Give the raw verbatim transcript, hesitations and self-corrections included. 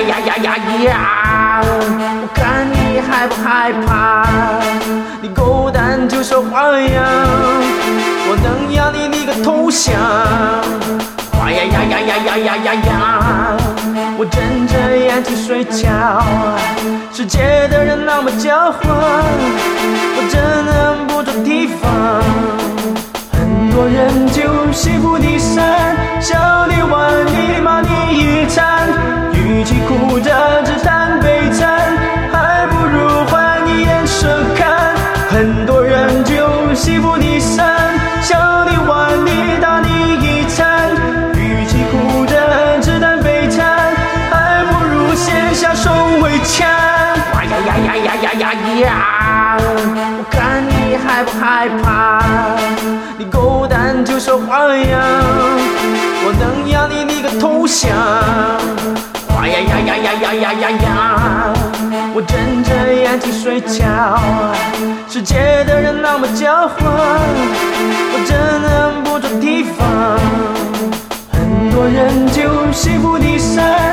呀呀呀呀！我看你害不害怕？你狗蛋就说花样，我能要你那个头像。花呀呀呀呀呀呀呀呀！我睁着眼睛睡觉，世界的人那么狡猾，我真的不着地方。很多人就幸福的山，笑你玩你骂你一餐，与其哭着只谈悲惨，还不如换一眼神看。很多人就幸福的山，笑你玩你打你一餐，与其哭着只谈悲惨，还不如先下手为强。哇呀呀呀呀呀呀呀！我看你害不害怕？你狗蛋就说花样，我能要你那个头像。哇呀呀呀呀呀呀呀呀！我睁着眼睛睡觉，世界的人那么狡猾，我真的不着地方。很多人就幸福的山，